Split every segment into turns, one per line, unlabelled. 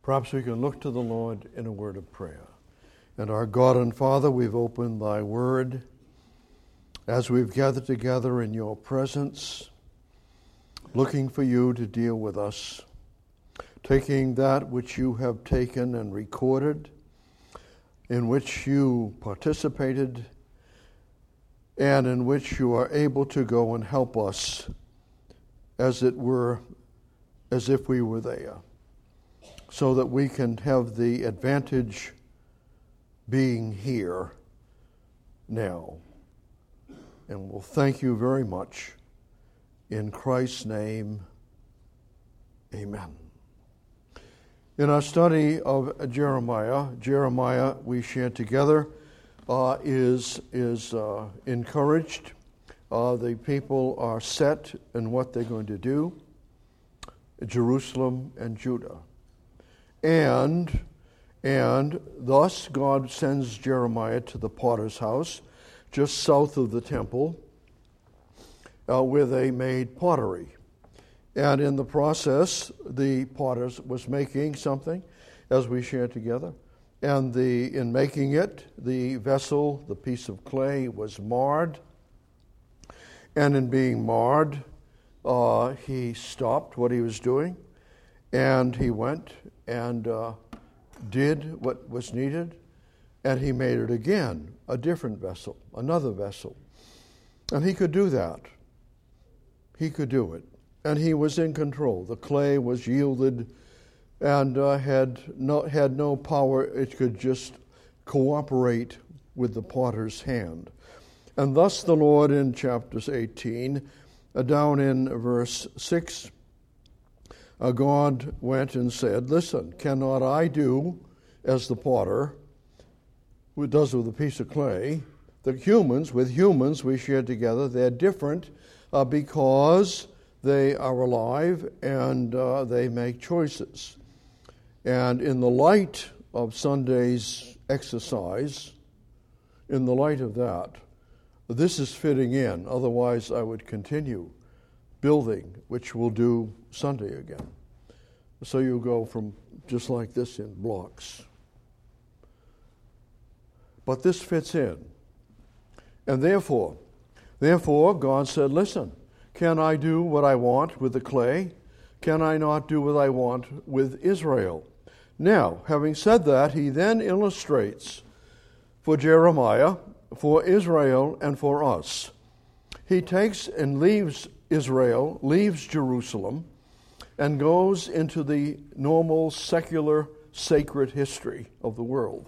Perhaps we can look to the Lord in a word of prayer. And our God and Father, we've opened thy word as we've gathered together in your presence, looking for you to deal with us, taking that which you have taken and recorded, in which you participated, and in which you are able to go and help us, as it were, as if we were there, so that we can have the advantage being here now. And we'll thank you very much. In Christ's name, amen. In our study of Jeremiah we shared together is encouraged. The people are set in what they're going to do, Jerusalem and Judah. And thus God sends Jeremiah to the potter's house, just south of the temple, where they made pottery. And in the process, the potter was making something, as we shared together. And in making it, the vessel, the piece of clay, was marred. And in being marred, he stopped what he was doing, and he went and did what was needed, and he made it again, a different vessel, another vessel. And he could do that. He could do it. And he was in control. The clay was yielded and had no power. It could just cooperate with the potter's hand. And thus the Lord in chapters 18, down in verse 6, God went and said, listen, cannot I do as the potter who does with a piece of clay? With humans we share together, they're different because they are alive and they make choices. And in the light of Sunday's exercise, in the light of that, this is fitting in. Otherwise, I would continue building, which we'll do Sunday again. So you go from just like this in blocks. But this fits in. And therefore, God said, listen, can I do what I want with the clay? Can I not do what I want with Israel? Now, having said that, he then illustrates for Jeremiah, for Israel, and for us. He takes and leaves Israel, leaves Jerusalem, and goes into the normal, secular, sacred history of the world.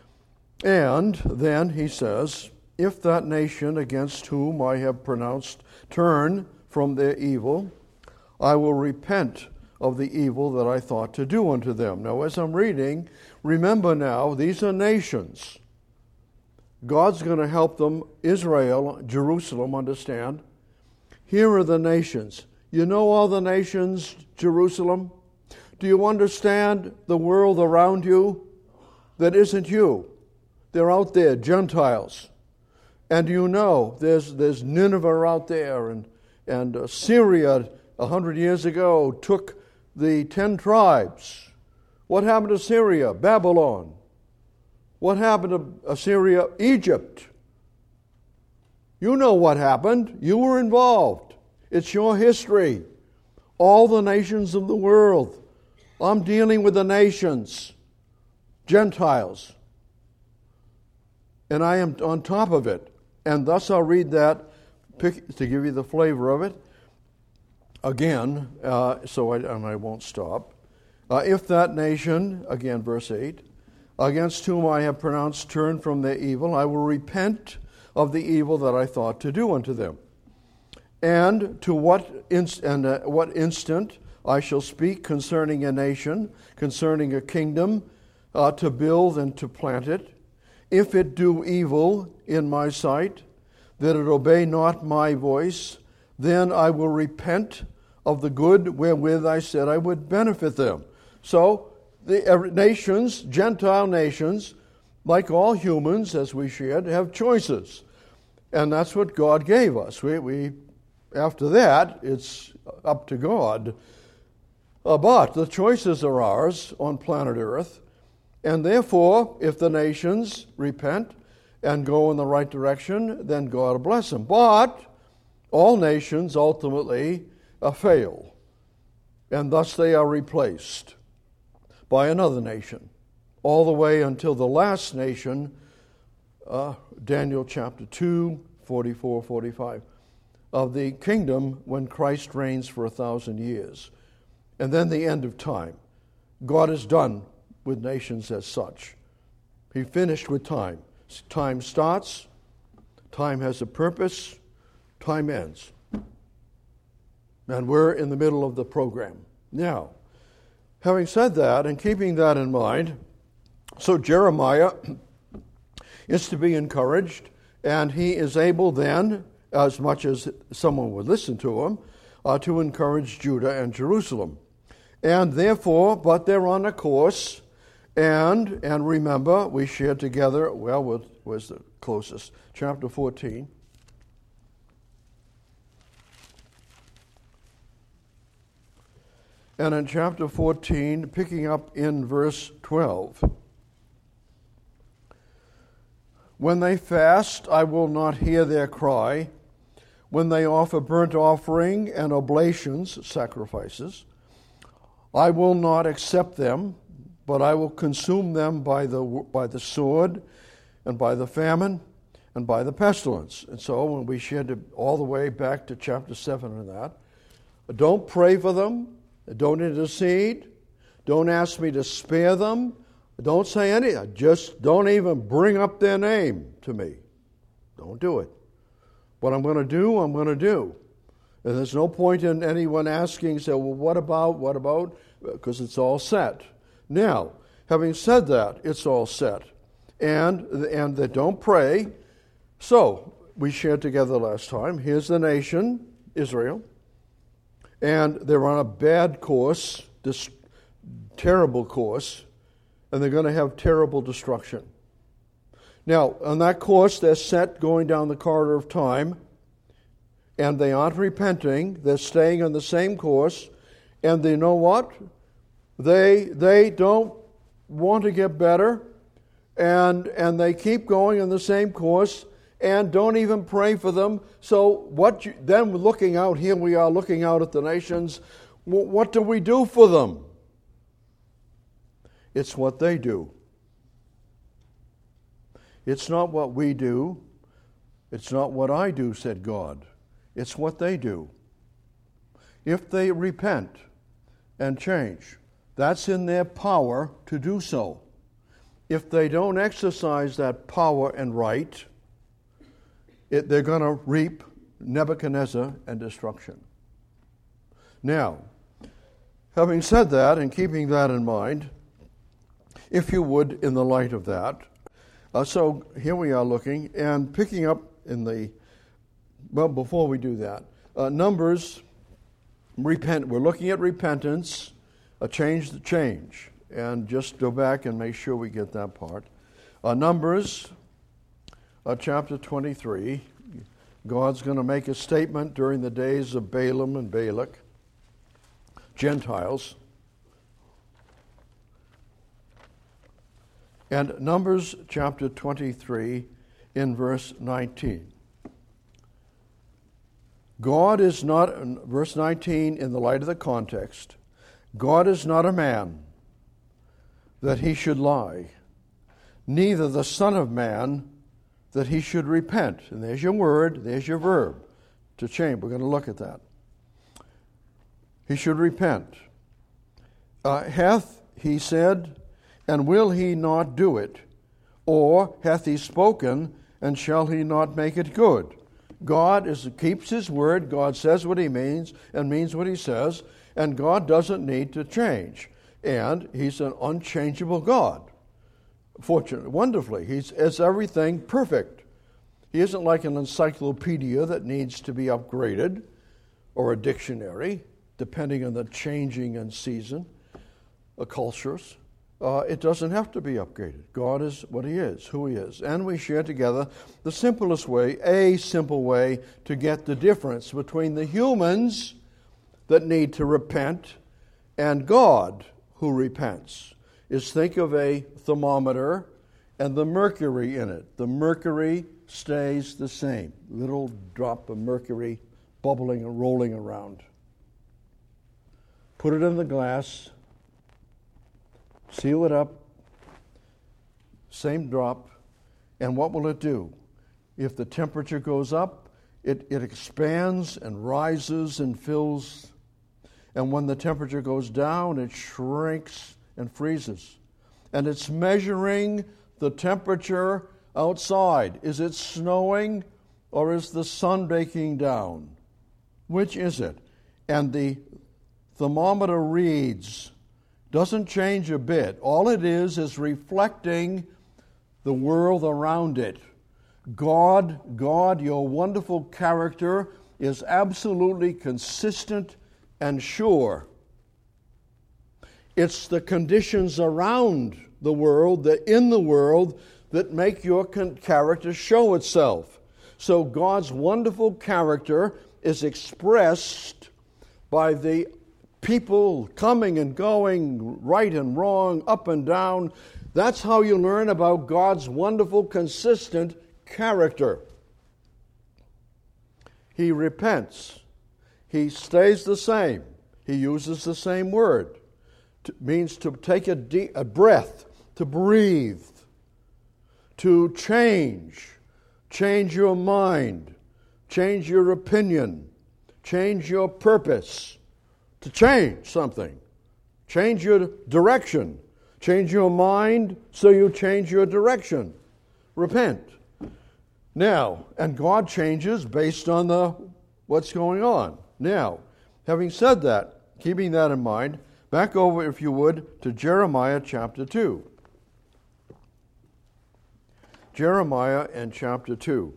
And then he says, if that nation against whom I have pronounced turn from their evil, I will repent of the evil that I thought to do unto them. Now, as I'm reading, remember now, these are nations. God's going to help them, Israel, Jerusalem, understand. Here are the nations. You know all the nations, Jerusalem? Do you understand the world around you that isn't you? They're out there, Gentiles. And you know there's Nineveh out there, and Syria 100 years ago took the 10 tribes. What happened to Syria? Babylon. What happened to Assyria? Egypt. You know what happened. You were involved. It's your history. All the nations of the world. I'm dealing with the nations, Gentiles. And I am on top of it. And thus I'll read that to give you the flavor of it again, and I won't stop. If that nation, again, verse 8, against whom I have pronounced turn from their evil, I will repent of the evil that I thought to do unto them. And to what instant I shall speak concerning a nation, concerning a kingdom, to build and to plant it, if it do evil in my sight, that it obey not my voice, then I will repent of the good wherewith I said I would benefit them. So the nations, Gentile nations, like all humans, as we shared, have choices. And that's what God gave us. We after that, it's up to God. But the choices are ours on planet Earth, and therefore, if the nations repent and go in the right direction, then God will bless them. But all nations ultimately fail, and thus they are replaced by another nation, all the way until the last nation, Daniel chapter 2, 44, 45, of the kingdom when Christ reigns for 1,000 years. And then the end of time. God is done with nations as such. He finished with time. Time starts, time has a purpose, time ends. And we're in the middle of the program. Now, having said that and keeping that in mind, so Jeremiah is to be encouraged, and he is able then, as much as someone would listen to him, to encourage Judah and Jerusalem. And therefore, but they're on a course, and remember, we shared together, well, where's the closest? Chapter 14. And in chapter 14, picking up in verse 12, when they fast, I will not hear their cry. When they offer burnt offering and oblations, sacrifices, I will not accept them, but I will consume them by the sword and by the famine and by the pestilence. And so when we shared all the way back to chapter 7 and that, don't pray for them, don't intercede, don't ask me to spare them, don't say anything, just don't even bring up their name to me. Don't do it. What I'm going to do, I'm going to do. And there's no point in anyone asking, say, well, what about? Because it's all set. Now, having said that, it's all set. And they don't pray. So, we shared together last time, here's the nation, Israel, and they're on a bad course, this terrible course, and they're going to have terrible destruction. Now, on that course, they're set going down the corridor of time, and they aren't repenting. They're staying on the same course, and you know what? They don't want to get better, and they keep going on the same course, and don't even pray for them. So then we're looking out, here we are looking out at the nations. What do we do for them? It's what they do. It's not what we do. It's not what I do, said God. It's what they do. If they repent and change, that's in their power to do so. If they don't exercise that power and right, they're going to reap Nebuchadnezzar and destruction. Now, having said that and keeping that in mind, if you would, in the light of that, so here we are looking and picking up before we do that, Numbers, we're looking at repentance, change the change, and just go back and make sure we get that part. Numbers, chapter 23, God's going to make a statement during the days of Balaam and Balak, Gentiles. And Numbers chapter 23 in verse 19. God is not, verse 19 in the light of the context, God is not a man that he should lie, neither the Son of Man that he should repent. And there's your word, there's your verb to change. We're going to look at that. He should repent. Hath he said, and will he not do it? Or hath he spoken, and shall he not make it good? God keeps his word. God says what he means and means what he says, and God doesn't need to change. And he's an unchangeable God. Fortunately, wonderfully, it's everything perfect. He isn't like an encyclopedia that needs to be upgraded, or a dictionary, depending on the changing and season, cultures. It doesn't have to be upgraded. God is what he is, who he is. And we share together the simplest way, a simple way to get the difference between the humans that need to repent and God who repents is, think of a thermometer and the mercury in it. The mercury stays the same. Little drop of mercury bubbling and rolling around. Put it in the glass, seal it up, same drop, and what will it do? If the temperature goes up, it expands and rises and fills. And when the temperature goes down, it shrinks and freezes. And it's measuring the temperature outside. Is it snowing or is the sun baking down? Which is it? And the thermometer reads, doesn't change a bit. All it is reflecting the world around it. God, your wonderful character is absolutely consistent and sure. It's the conditions around the world, in the world, that make your character show itself. So God's wonderful character is expressed by the people coming and going, right and wrong, up and down. That's how you learn about God's wonderful, consistent character. He repents. He stays the same. He uses the same word. Means to take a breath, to breathe, to change your mind, change your opinion, change your purpose, to change something, change your direction, change your mind so you change your direction. Repent. Now, and God changes based on what's going on. Now, having said that, keeping that in mind, back over, if you would, to Jeremiah chapter 2. Jeremiah and chapter 2.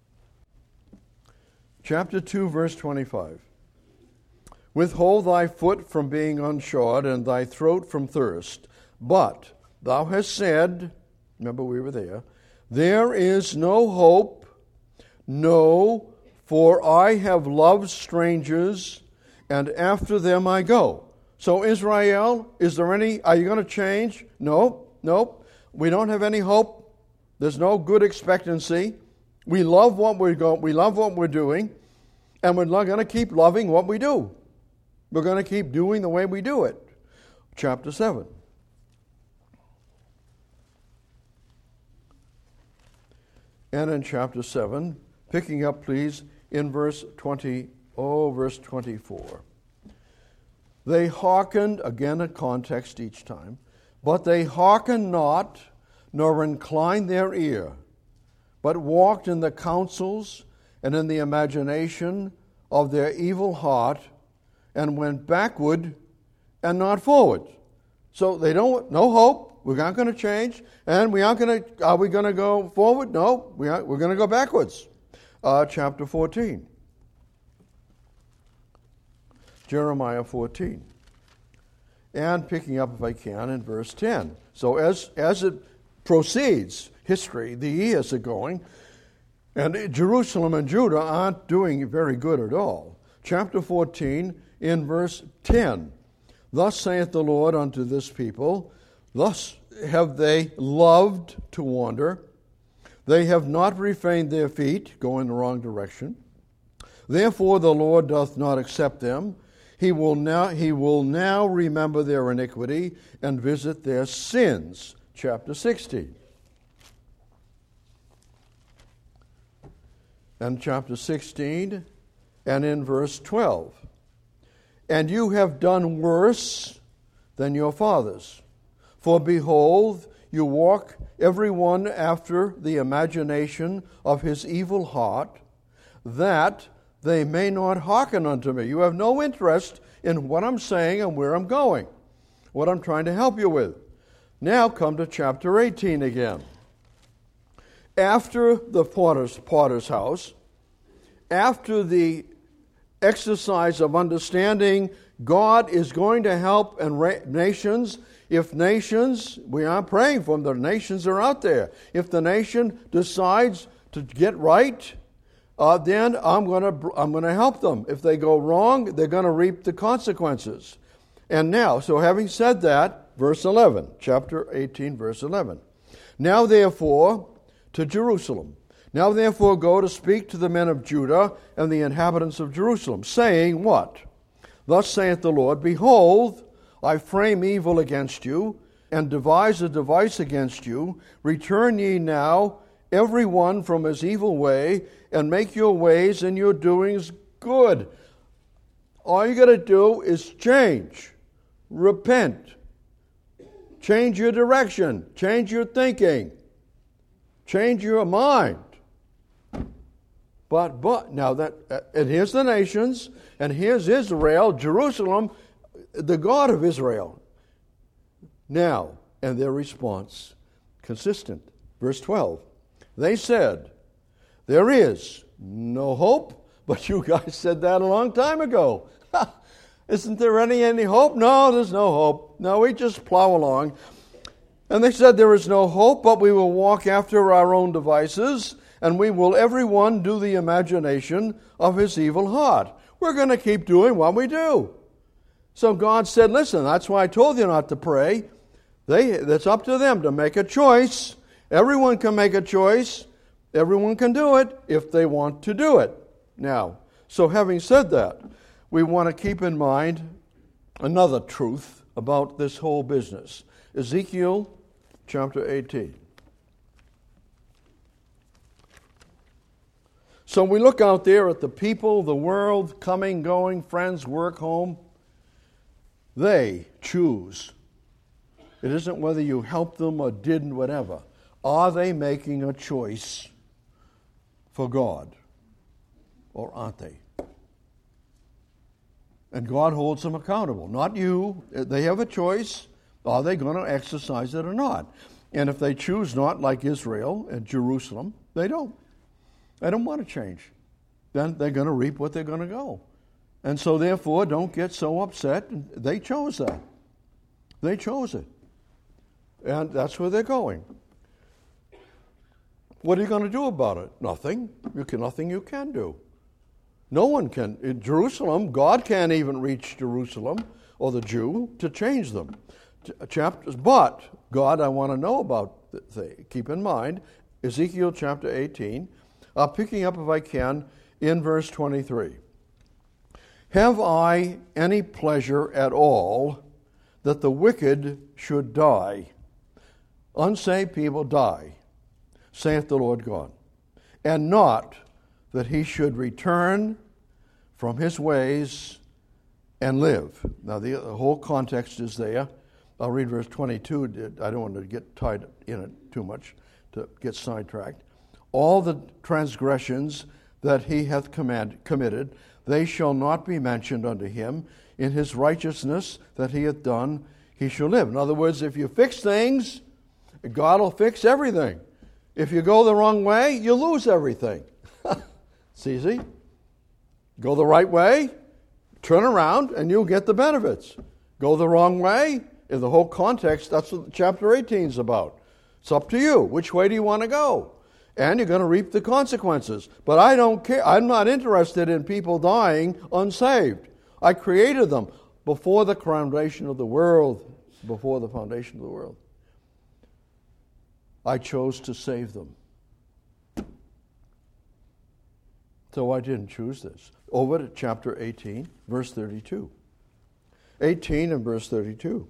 Chapter 2, verse 25. Withhold thy foot from being unshod, and thy throat from thirst. But thou hast said, remember we were there is no hope, no, for I have loved strangers, and after them I go. So Israel, are you going to change? No. We don't have any hope. There's no good expectancy. We love what we're doing, and we're not going to keep loving what we do. We're going to keep doing the way we do it. Chapter 7. And in chapter 7, picking up, please, in verse 24. They hearkened, again a context each time, but they hearkened not, nor inclined their ear, but walked in the counsels and in the imagination of their evil heart, and went backward and not forward. So they no hope. We're not going to change, and are we going to go forward? No, we're going to go backwards. Chapter 14. Jeremiah 14. And picking up, if I can, in verse 10. So as it proceeds, history, the years are going, and Jerusalem and Judah aren't doing very good at all. Chapter 14, in verse 10. Thus saith the Lord unto this people, thus have they loved to wander. They have not refrained their feet, going the wrong direction. Therefore the Lord doth not accept them. He will now remember their iniquity and visit their sins. Chapter 16. And chapter 16, and in verse 12. And you have done worse than your fathers. For behold, you walk every one after the imagination of his evil heart, that they may not hearken unto me. You have no interest in what I'm saying and where I'm going, what I'm trying to help you with. Now come to chapter 18 again. After the potter's house, after the exercise of understanding God is going to help nations. If nations, we are praying for them, the nations are out there. If the nation decides to get right, then I'm going to help them. If they go wrong, they're going to reap the consequences. And now, so having said that, verse 11, chapter 18, verse 11. Now therefore, to Jerusalem. Now therefore go to speak to the men of Judah and the inhabitants of Jerusalem, saying what? Thus saith the Lord, Behold, I frame evil against you, and devise a device against you. Return ye now, every one from his evil way, and make your ways and your doings good. All you got to do is change. Repent. Change your direction. Change your thinking. Change your mind. But now that, and here's the nations, and here's Israel, Jerusalem, the God of Israel. Now, and their response, consistent. Verse 12. They said, there is no hope, but you guys said that a long time ago. Isn't there any hope? No, there's no hope. No, we just plow along. And they said, there is no hope, but we will walk after our own devices, and we will every one do the imagination of his evil heart. We're going to keep doing what we do. So God said, listen, that's why I told you not to pray. That's up to them to make a choice. Everyone can make a choice. Everyone can do it if they want to do it. Now, so having said that, we want to keep in mind another truth about this whole business. Ezekiel chapter 18. So we look out there at the people, the world, coming, going, friends, work, home. They choose. It isn't whether you helped them or didn't, whatever. Are they making a choice for God? Or aren't they? And God holds them accountable. Not you. They have a choice. Are they going to exercise it or not? And if they choose not, like Israel and Jerusalem, they don't. They don't want to change. Then they're going to reap what they're going to go. And so therefore, don't get so upset. They chose that. They chose it. And that's where they're going. What are you going to do about it? Nothing. Nothing you can do. No one can. In Jerusalem, God can't even reach Jerusalem or the Jew to change them. Chapters, but God, I want to know about. Keep in mind, Ezekiel chapter 18. Picking up, if I can, in verse 23. Have I any pleasure at all that the wicked should die? Unsaved people die, saith the Lord God, and not that he should return from his ways and live. Now, the whole context is there. I'll read verse 22. I don't want to get tied in it too much to get sidetracked. All the transgressions that he hath committed, they shall not be mentioned unto him. In his righteousness that he hath done, he shall live. In other words, if you fix things, God will fix everything. If you go the wrong way, you lose everything. It's easy. Go the right way, turn around, and you'll get the benefits. Go the wrong way, in the whole context, that's what chapter 18 is about. It's up to you. Which way do you want to go? And you're going to reap the consequences. But I don't care. I'm not interested in people dying unsaved. I created them before the foundation of the world. Before the foundation of the world. I chose to save them. So I didn't choose this. Over to chapter 18, verse 32. 18 and verse 32.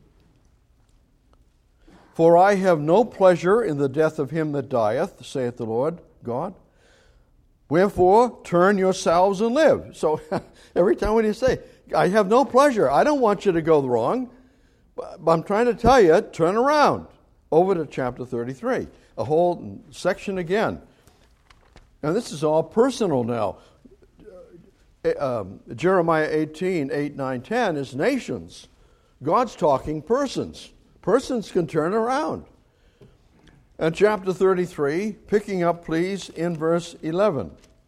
For I have no pleasure in the death of him that dieth, saith the Lord God. Wherefore, turn yourselves and live. So every time when you say, I have no pleasure, I don't want you to go wrong, but I'm trying to tell you, turn around. Over to chapter 33, a whole section again. And this is all personal now. Jeremiah 18, 8, 9, 10 is nations. God's talking persons. Persons can turn around. And chapter 33, picking up, please, in verse 11.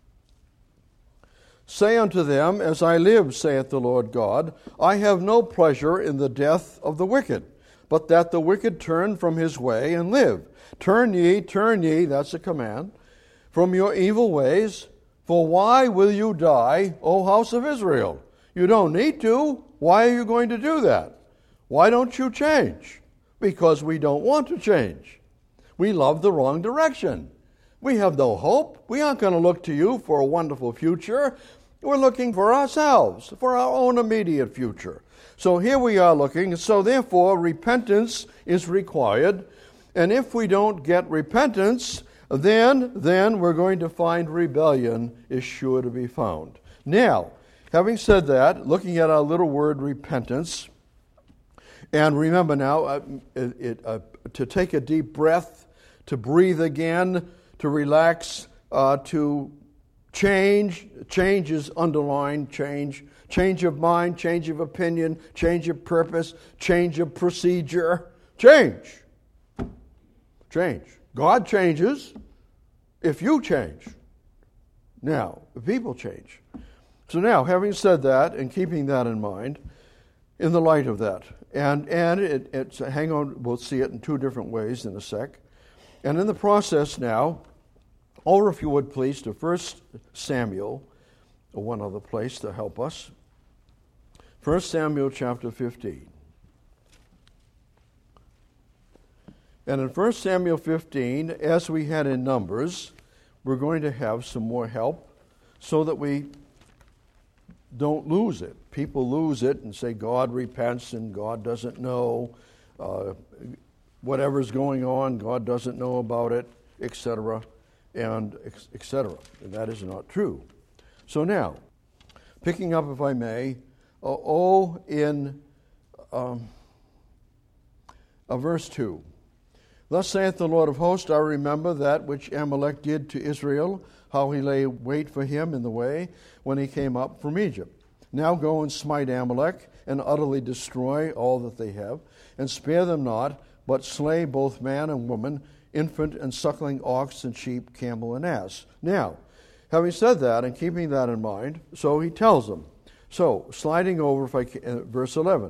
Say unto them, As I live, saith the Lord God, I have no pleasure in the death of the wicked, but that the wicked turn from his way and live. Turn ye, that's a command, from your evil ways. For why will you die, O house of Israel? You don't need to. Why are you going to do that? Why don't you change? Because we don't want to change. We love the wrong direction. We have no hope. We aren't going to look to you for a wonderful future. We're looking for ourselves, for our own immediate future. So here we are looking. So therefore, repentance is required. And if we don't get repentance, then we're going to find rebellion is sure to be found. Now, having said that, looking at our little word repentance, and remember now to take a deep breath, to breathe again, to relax, to change. Change is underlined, change of mind, change of opinion, change of purpose, change of procedure. Change. God changes if you change. Now, people change. So now, having said that and keeping that in mind, in the light of that, and it's hang on, we'll see it in two different ways in a sec. And in the process now, over if you would please to 1 Samuel, or one other place to help us. 1 Samuel chapter 15. And in 1 Samuel 15, as we had in Numbers, we're going to have some more help so that we don't lose it. People lose it and say God repents and God doesn't know. Whatever's going on, God doesn't know about it, etc., and etc. And that is not true. So now, picking up, if I may, in verse 2. Thus saith the Lord of hosts, I remember that which Amalek did to Israel, how he lay wait for him in the way when he came up from Egypt. Now go and smite Amalek, and utterly destroy all that they have, and spare them not, but slay both man and woman, infant and suckling ox and sheep, camel and ass. Now, having said that and keeping that in mind, so he tells them. So, sliding over, verse 11.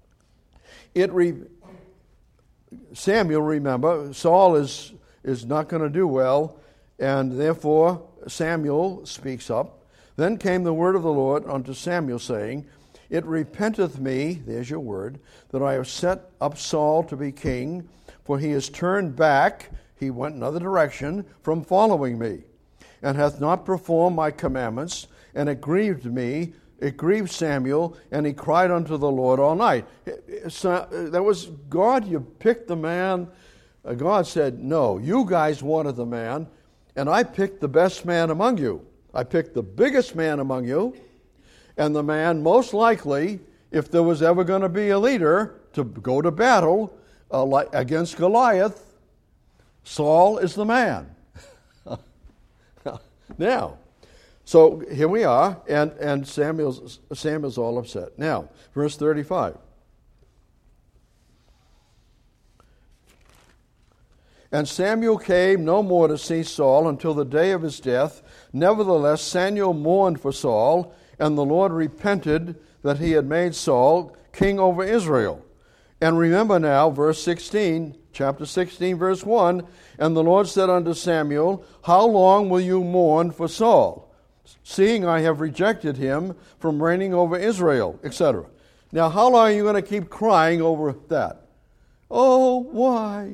Samuel, remember, Saul is not going to do well, and therefore Samuel speaks up. Then came the word of the Lord unto Samuel, saying, It repenteth me, there's your word, that I have set up Saul to be king, for he has turned back, he went another direction, from following me, and hath not performed my commandments, and it grieved me. It grieved Samuel, and he cried unto the Lord all night. That was God, you picked the man. God said, no, you guys wanted the man, and I picked the best man among you. I picked the biggest man among you, and the man most likely, if there was ever going to be a leader to go to battle against Goliath, Saul is the man. Now, so here we are, and Samuel's all upset. Now, verse 35. And Samuel came no more to see Saul until the day of his death. Nevertheless, Samuel mourned for Saul, and the Lord repented that he had made Saul king over Israel. And remember now, verse 16, chapter 16, verse 1, And the Lord said unto Samuel, How long will you mourn for Saul, seeing I have rejected him from reigning over Israel, etc. Now, how long are you going to keep crying over that? Oh, why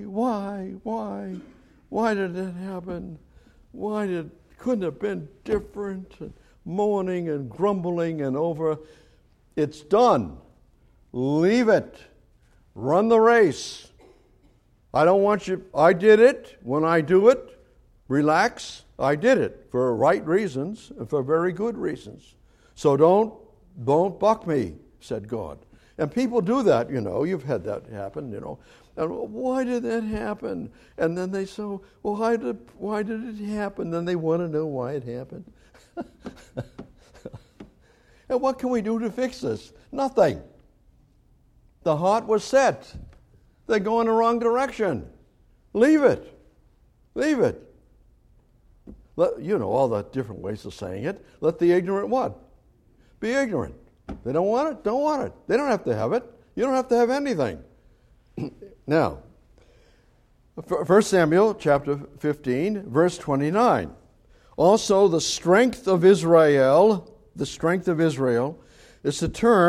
did it happen? Couldn't have been different? And moaning and grumbling and over. It's done. Leave it. Run the race. I don't want you. I did it. When I do it, relax. I did it for right reasons and for very good reasons. So don't buck me, said God. And people do that, You've had that happen, And why did that happen? And then they say, well, why did it happen? Then they want to know why it happened. And what can we do to fix this? Nothing. The heart was set. They're going the wrong direction. Leave it. Leave it. All the different ways of saying it. Let the ignorant what? Be ignorant. They don't want it? Don't want it. They don't have to have it. You don't have to have anything. Now, 1 Samuel chapter 15, verse 29. Also the strength of Israel It's a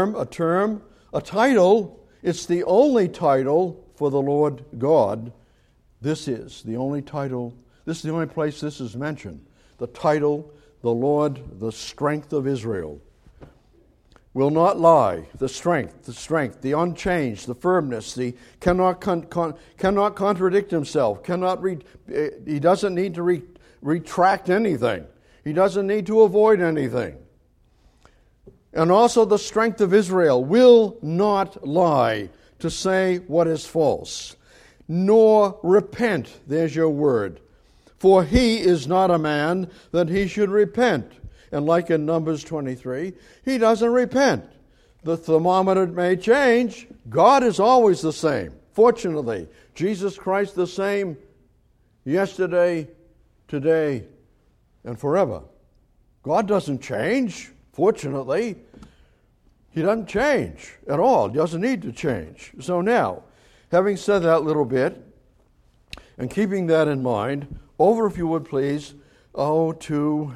title. It's the only title for the Lord God. This is the only title. This is the only place this is mentioned. The title, the Lord, the strength of Israel. Will not lie. The strength, the unchanged, the firmness, the cannot contradict himself. He doesn't need to retract anything. He doesn't need to avoid anything. And also the strength of Israel will not lie to say what is false, nor repent. There's your word. For he is not a man that he should repent. And like in Numbers 23, he doesn't repent. The thermometer may change. God is always the same. Fortunately, Jesus Christ the same yesterday, today, and forever. God doesn't change. Fortunately, he doesn't change at all. He doesn't need to change. So now, having said that little bit, and keeping that in mind, over, if you would please, to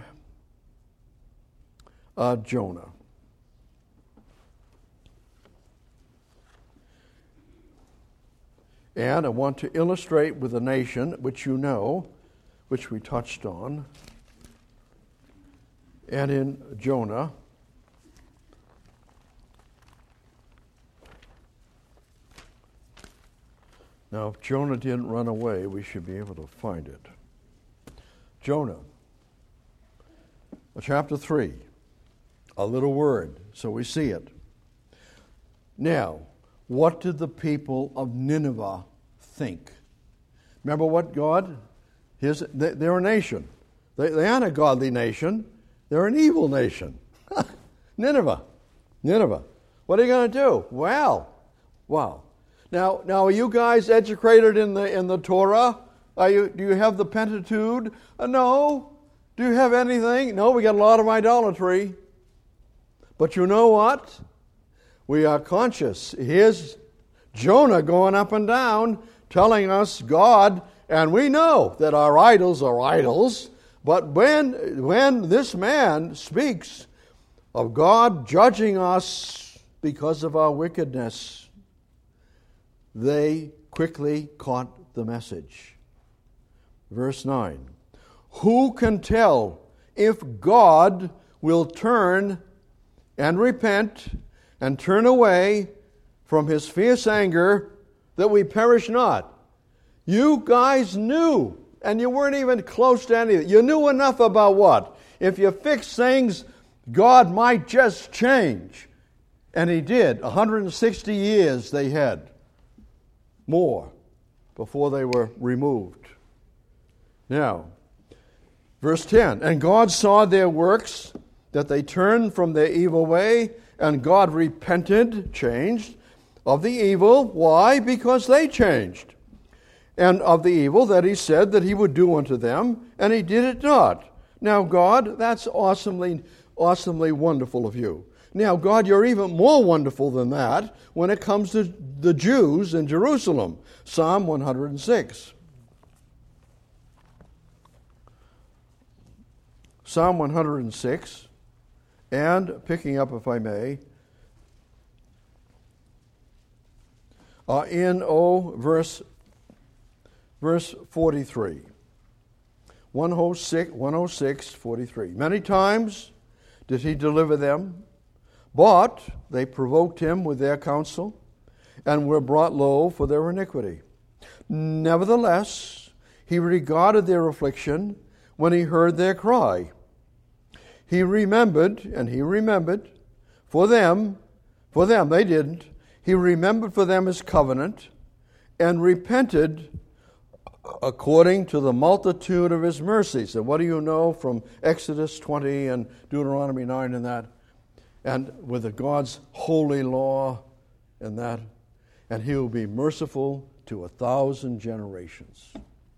Jonah. And I want to illustrate with a nation which you know, which we touched on, and in Jonah. Now, if Jonah didn't run away, we should be able to find it. Jonah, chapter 3, a little word, so we see it. Now, what did the people of Nineveh think? Remember what God? They're a nation. They aren't a godly nation. They're an evil nation. Nineveh. What are you going to do? Well, wow. Now, are you guys educated in the Torah? Do you have the Pentateuch? No. Do you have anything? No, we got a lot of idolatry. But you know what? We are conscious. Here's Jonah going up and down, telling us God, and we know that our idols are idols. But when this man speaks of God judging us because of our wickedness, they quickly caught the message. Verse 9. Who can tell if God will turn and repent and turn away from his fierce anger that we perish not? You guys knew, and you weren't even close to anything. You knew enough about what? If you fix things, God might just change. And he did. 160 years they had. More before they were removed. Now, verse 10. And God saw their works, that they turned from their evil way, and God repented, changed, of the evil. Why? Because they changed. And of the evil that he said that he would do unto them, and he did it not. Now, God, that's awesomely wonderful of you. Now, God, you're even more wonderful than that when it comes to the Jews in Jerusalem. Psalm 106. Psalm 106, and picking up, if I may, verse 43. 106, 43. Many times did he deliver them, but they provoked him with their counsel, and were brought low for their iniquity. Nevertheless, he regarded their affliction when he heard their cry. He remembered for them they didn't. He remembered for them his covenant, and repented according to the multitude of his mercies. And what do you know from Exodus 20 and Deuteronomy 9 and that? And with the God's holy law and that. And he will be merciful to 1,000 generations.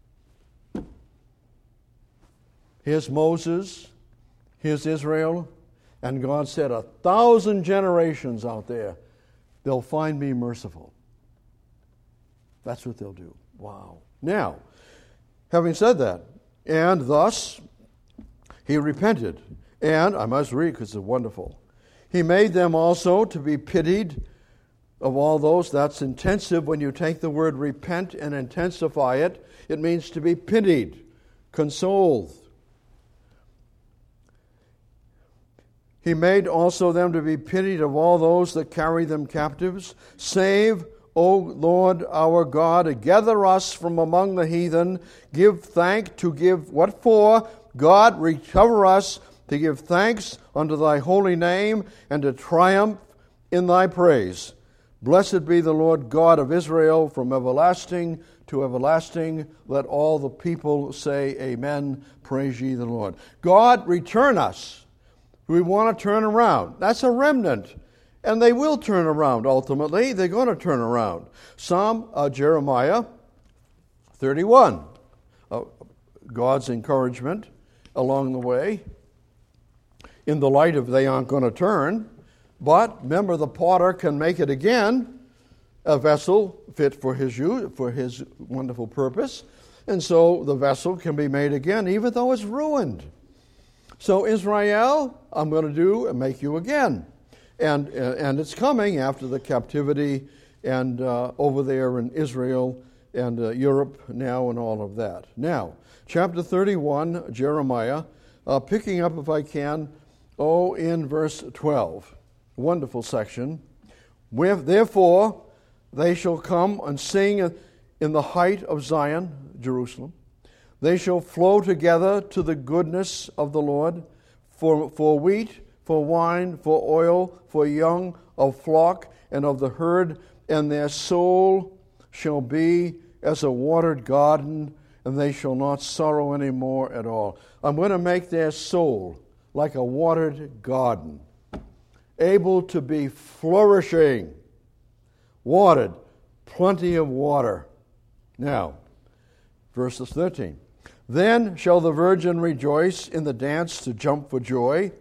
Here's Moses, here's Israel, and God said 1,000 generations out there, they'll find me merciful. That's what they'll do. Wow. Now, having said that, and thus he repented. And I must read because it's wonderful. He made them also to be pitied of all those. That's intensive. When you take the word repent and intensify it, it means to be pitied, consoled. He made also them to be pitied of all those that carry them captives. Save, O Lord our God, gather us from among the heathen. Give thanks to give what for? God, recover us to give thanks unto thy holy name and to triumph in thy praise. Blessed be the Lord God of Israel from everlasting to everlasting. Let all the people say amen. Praise ye the Lord. God, return us. We want to turn around. That's a remnant. And they will turn around ultimately. They're going to turn around. Jeremiah 31. God's encouragement along the way. In the light of they aren't going to turn. But remember, the potter can make it again, a vessel fit for his use, for his wonderful purpose. And so the vessel can be made again, even though it's ruined. So Israel, I'm going to do and make you again. And it's coming after the captivity and over there in Israel and Europe now and all of that. Now, chapter 31, Jeremiah, picking up, if I can, in verse 12. Wonderful section. Therefore, they shall come and sing in the height of Zion, Jerusalem. They shall flow together to the goodness of the Lord, for wheat, for wine, for oil, for young of flock and of the herd, and their soul shall be as a watered garden, and they shall not sorrow any more at all. I'm going to make their soul like a watered garden, able to be flourishing, watered, plenty of water. Now, verse 13. Then shall the virgin rejoice in the dance to jump for joy,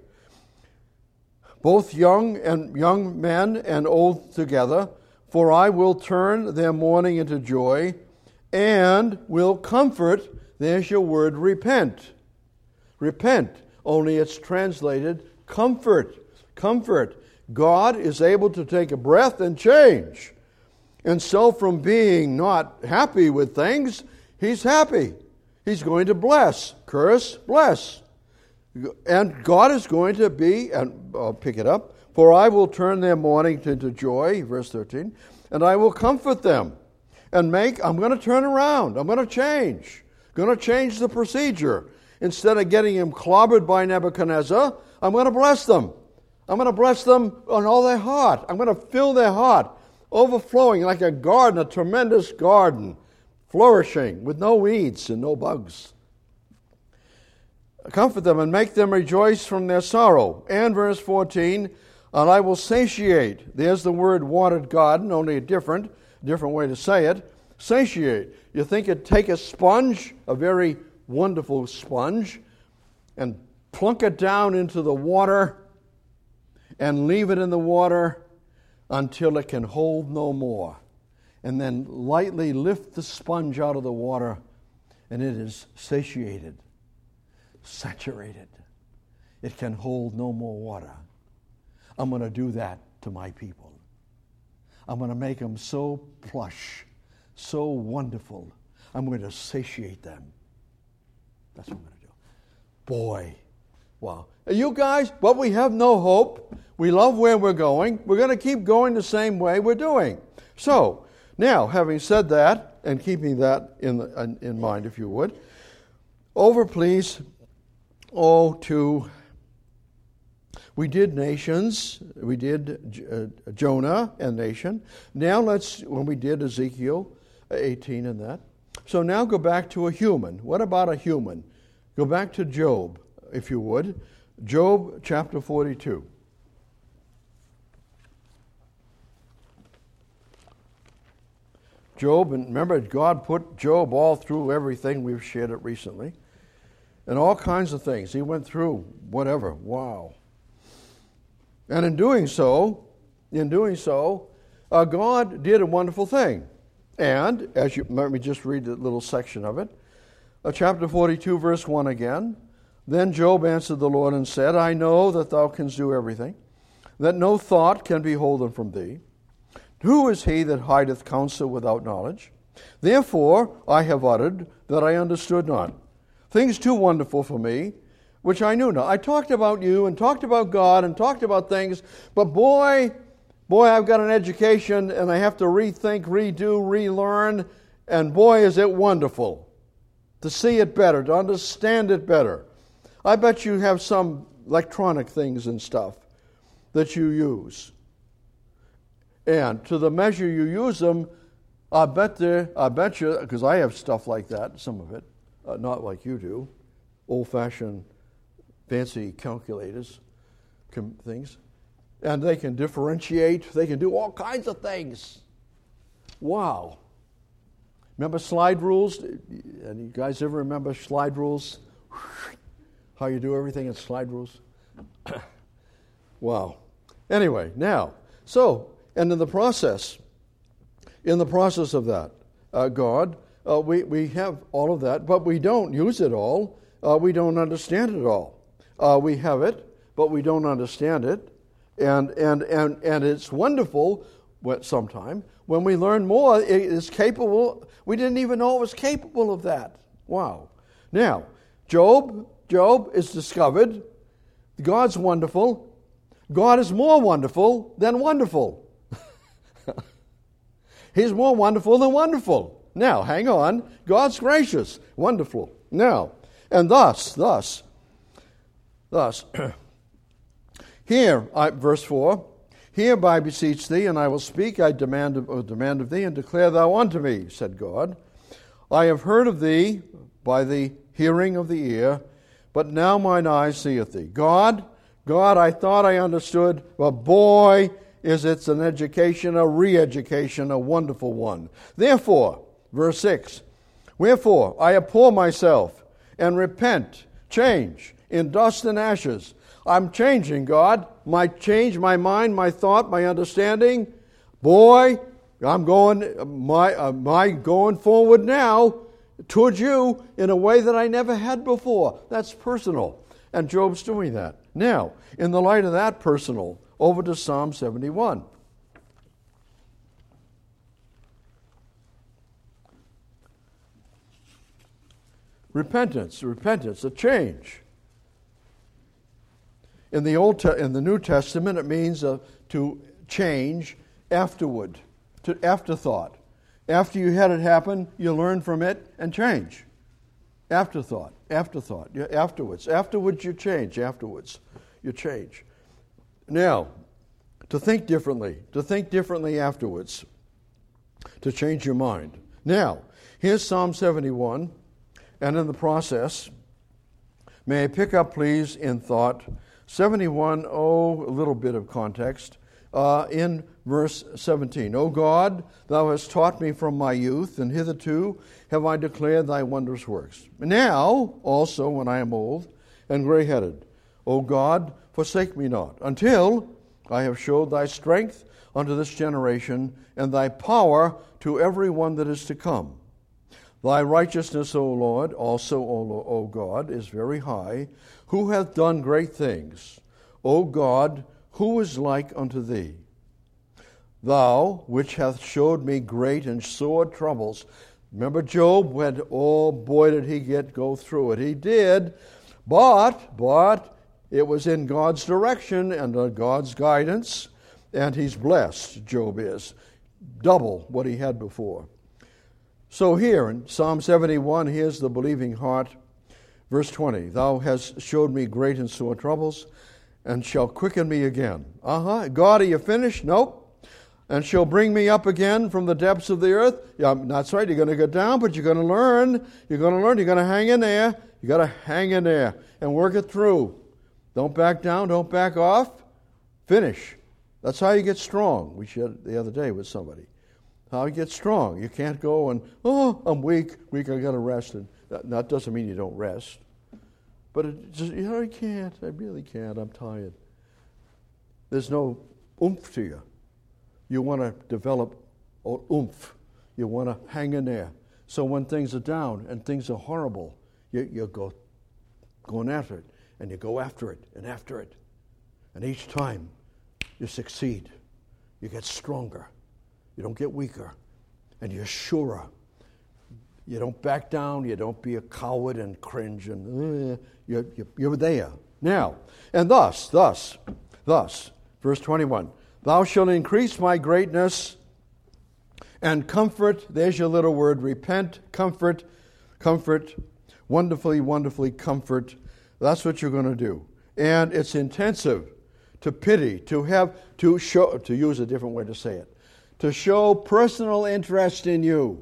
both young men and old together, for I will turn their mourning into joy, and will comfort. There's your word, repent. Repent, only it's translated comfort. Comfort. God is able to take a breath and change. And so from being not happy with things, he's happy. He's going to bless, curse, bless. And God is going to be, and I'll pick it up, for I will turn their mourning into joy, verse 13, and I will comfort them. And I'm going to turn around. I'm going to change. I'm going to change the procedure. Instead of getting them clobbered by Nebuchadnezzar, I'm going to bless them. I'm going to bless them on all their heart. I'm going to fill their heart, overflowing like a garden, a tremendous garden, flourishing with no weeds and no bugs. Comfort them and make them rejoice from their sorrow. And verse 14, and I will satiate. There's the word watered garden, only a different way to say it. Satiate. You think it'd take a sponge, a very wonderful sponge, and plunk it down into the water and leave it in the water until it can hold no more. And then lightly lift the sponge out of the water, and it is satiated, saturated. It can hold no more water. I'm going to do that to my people. I'm going to make them so plush, so wonderful. I'm going to satiate them. That's what I'm going to do. Boy, wow. You guys, but we have no hope. We love where we're going. We're going to keep going the same way we're doing. So, now, having said that, and keeping that in mind, if you would, over, please, we did nations. We did Jonah and nation. Now when we did Ezekiel 18 and that. So now go back to a human. What about a human? Go back to Job, if you would. Job chapter 42. Job, and remember, God put Job all through everything. We've shared it recently. And all kinds of things. He went through whatever. Wow. And in doing so, God did a wonderful thing. And, let me just read a little section of it. Chapter 42, verse 1 again. Then Job answered the Lord and said, I know that thou canst do everything. that no thought can be holden from thee? Who is he that hideth counsel without knowledge? Therefore I have uttered that I understood not. Things too wonderful for me, which I knew not. I talked about you and talked about God and talked about things, but boy, I've got an education and I have to rethink, redo, relearn, and boy, is it wonderful to see it better, to understand it better. I bet you have some electronic things and stuff that you use. And to the measure you use them, I bet you, because I have stuff like that, some of it, not like you do, old-fashioned, fancy calculators, things, and they can differentiate, they can do all kinds of things. Wow. Remember slide rules? And you guys ever remember slide rules? How you do everything in slide rules? Wow. Anyway, now, and in the process of that, God, we have all of that, but we don't use it all. We don't understand it all. We have it, but we don't understand it. And it's wonderful sometime when we learn more. It is capable. We didn't even know it was capable of that. Wow. Now, Job is discovered. God's wonderful. God is more wonderful than wonderful. He's more wonderful than wonderful. Now, hang on. God's gracious, wonderful. Now, and thus, here, verse 4, hereby I beseech thee, and I will speak, I demand of thee, and declare thou unto me, said God. I have heard of thee by the hearing of the ear, but now mine eye seeth thee. God, I thought I understood, but boy, is it an education, a re-education, a wonderful one. Therefore, verse 6, wherefore I abhor myself, and repent, change, in dust and ashes. I'm changing, God. My mind, my thought, my understanding. Boy, I'm going forward now towards you in a way that I never had before. That's personal. And Job's doing that. Now, in the light of that personal, over to Psalm 71. Repentance, a change. In the New Testament, it means to change afterward, to afterthought. After you had it happen, you learn from it and change. Afterthought, afterwards. Afterwards you change, Now, to think differently afterwards, to change your mind. Now, here's Psalm 71, and in the process, may I pick up, please, in thought, 71, a little bit of context, in verse 17. O God, thou hast taught me from my youth, and hitherto have I declared thy wondrous works. Now, also, when I am old and grey-headed, O God, forsake me not, until I have showed thy strength unto this generation, and thy power to every one that is to come. Thy righteousness, O Lord, also, O God, is very high. Who hath done great things? O God, who is like unto thee? Thou, which hath showed me great and sore troubles. Remember Job went, oh boy, did he go through it. He did, but it was in God's direction and God's guidance, and he's blessed, Job is. Double what he had before. So here in Psalm 71, here's the believing heart. Verse 20, thou hast showed me great and sore troubles, and shall quicken me again. God, are you finished? Nope. And shall bring me up again from the depths of the earth. Yeah, that's right, you're going to go down, but you're going to learn. You're going to hang in there. You got to hang in there and work it through. Don't back down, don't back off. Finish. That's how you get strong. We shared the other day with somebody. How you get strong. You can't go and, I'm weak, I got to rest. And that doesn't mean you don't rest. But I can't, I really can't, I'm tired. There's no oomph to you. You want to develop oomph. You want to hang in there. So when things are down and things are horrible, you go going after it, and you go after it and after it. And each time, you succeed. You get stronger. You don't get weaker. And you're surer. You don't back down. You don't be a coward and cringe. And you're there. Now, and thus, verse 21, thou shalt increase my greatness and comfort. There's your little word, repent, comfort, wonderfully, wonderfully comfort. That's what you're going to do. And it's intensive, to pity, to show, to use a different way to say it, to show personal interest in you.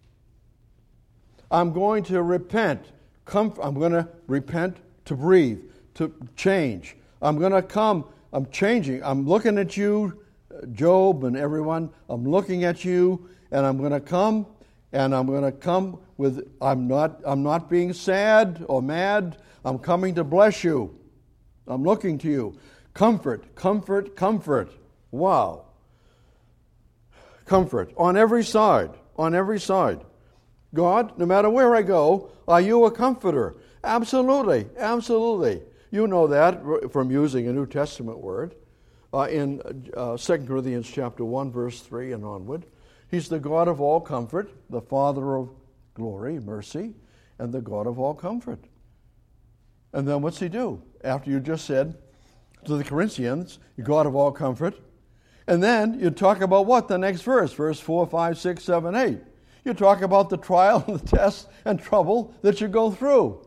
I'm going to repent. I'm going to repent to breathe, to change. I'm going to come. I'm changing. I'm looking at you, Job and everyone. I'm looking at you, and I'm going to come. And I'm going to come with. I'm not being sad or mad. I'm coming to bless you. I'm looking to you. Comfort, comfort, comfort. Wow. Comfort on every side. On every side. God, no matter where I go, are you a comforter? Absolutely, absolutely. You know that from using a New Testament word in 2 Corinthians chapter 1, verse 3 and onward. He's the God of all comfort, the Father of glory, mercy, and the God of all comfort. And then what's he do? After you just said to the Corinthians, God of all comfort, and then you talk about what? The next verse, verse 4, 5, 6, 7, 8. You talk about the trial, the test, and trouble that you go through.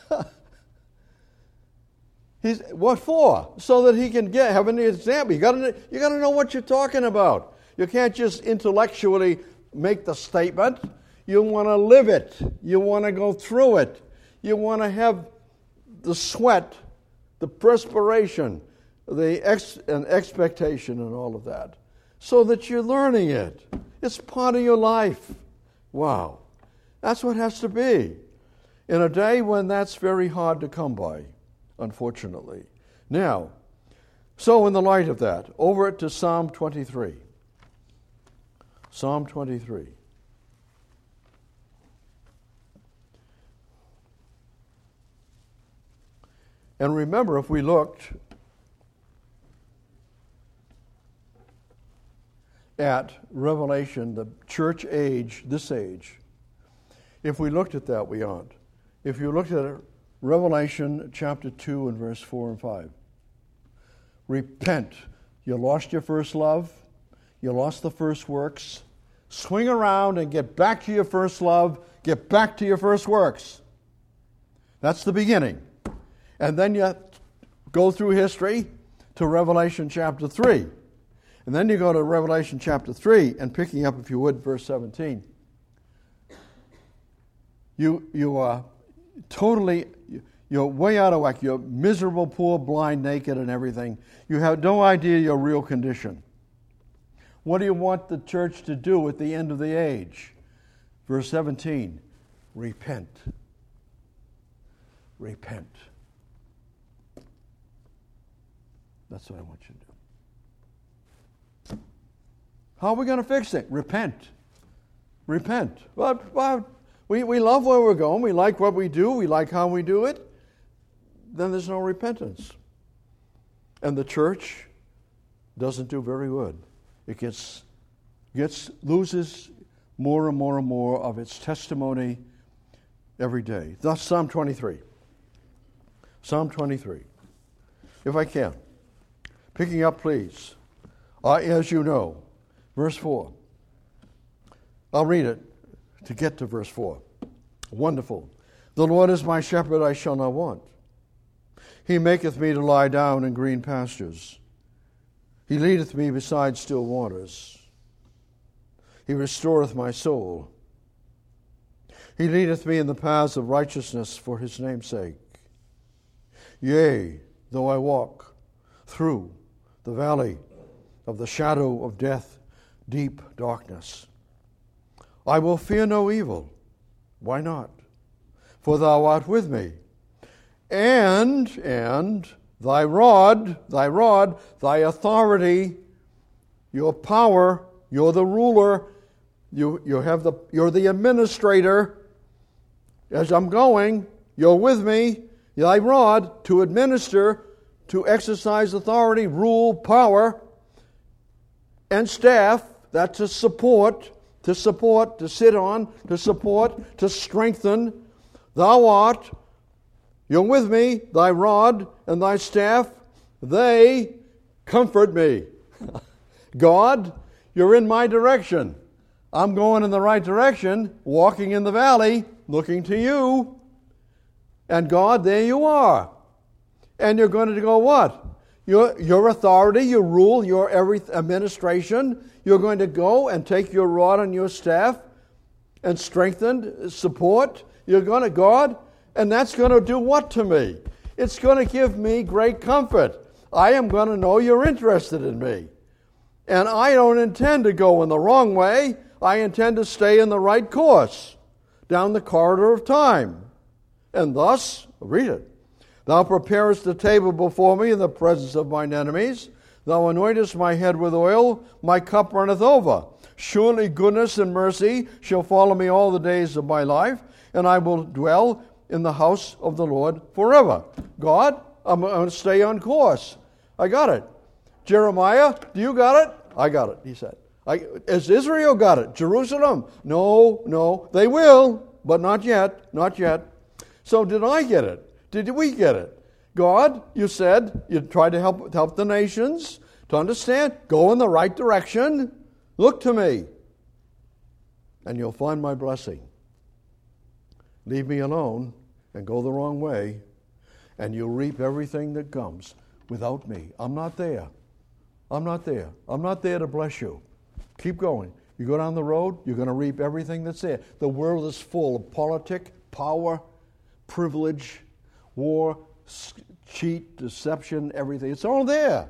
What for? So that he can have an example. You got to know what you're talking about. You can't just intellectually make the statement. You want to live it. You want to go through it. You want to have the sweat, the perspiration, the expectation and all of that, so that you're learning it. It's part of your life. Wow. That's what it has to be. In a day when that's very hard to come by, unfortunately. Now, so in the light of that, over to Psalm 23. Psalm 23. And remember, if we looked at Revelation, the church age, this age, if we looked at that, we aren't. If you looked at Revelation chapter 2 and verse 4 and 5, repent. You lost your first love. You lost the first works. Swing around and get back to your first love. Get back to your first works. That's the beginning. And then you go through history to Revelation chapter 3. And then you go to Revelation chapter 3, and picking up, if you would, verse 17. You are totally, you're way out of whack. You're miserable, poor, blind, naked, and everything. You have no idea your real condition. What do you want the church to do at the end of the age? Verse 17, repent. Repent. That's what I want you to do. How are we going to fix it? Repent. Repent. Well, we love where we're going. We like what we do. We like how we do it. Then there's no repentance. And the church doesn't do very good. It loses more and more and more of its testimony every day. Thus, Psalm 23. Psalm 23. If I can. Picking up, please. As you know. Verse 4. I'll read it to get to verse 4. Wonderful. The Lord is my shepherd, I shall not want. He maketh me to lie down in green pastures. He leadeth me beside still waters. He restoreth my soul. He leadeth me in the paths of righteousness for his name's sake. Yea, though I walk through the valley of the shadow of death, deep darkness, I will fear no evil. Why not? For thou art with me. And thy rod, thy authority, your power, you're the ruler, you're the administrator. As I'm going, you're with me, thy rod, to administer, to exercise authority, rule, power, and staff, that's to support, to sit on, to support, to strengthen. Thou art, you're with me, thy rod and thy staff, they comfort me. God, you're in my direction. I'm going in the right direction, walking in the valley, looking to you. And God, there you are. And you're going to go what? Your authority, your rule, your every administration, you're going to go and take your rod and your staff and strengthen, support. You're going to, God, and that's going to do what to me? It's going to give me great comfort. I am going to know you're interested in me. And I don't intend to go in the wrong way. I intend to stay in the right course, down the corridor of time. And thus, read it, thou preparest the table before me in the presence of mine enemies. Thou anointest my head with oil, my cup runneth over. Surely goodness and mercy shall follow me all the days of my life, and I will dwell in the house of the Lord forever. God, I'm going to stay on course. I got it. Jeremiah, do you got it? I got it, he said. Has Israel got it? Jerusalem? No, they will, but not yet. So did I get it? Did we get it? God, you said you'd try to help the nations to understand. Go in the right direction. Look to me. And you'll find my blessing. Leave me alone and go the wrong way, and you'll reap everything that comes without me. I'm not there. I'm not there to bless you. Keep going. You go down the road, you're going to reap everything that's there. The world is full of politics, power, privilege, war, cheat, deception, everything. It's all there.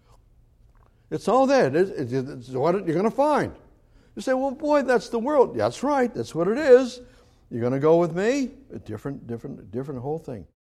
It's all there. It's what you're going to find. You say, well, boy, that's the world. That's right. That's what it is. You're going to go with me? A different whole thing.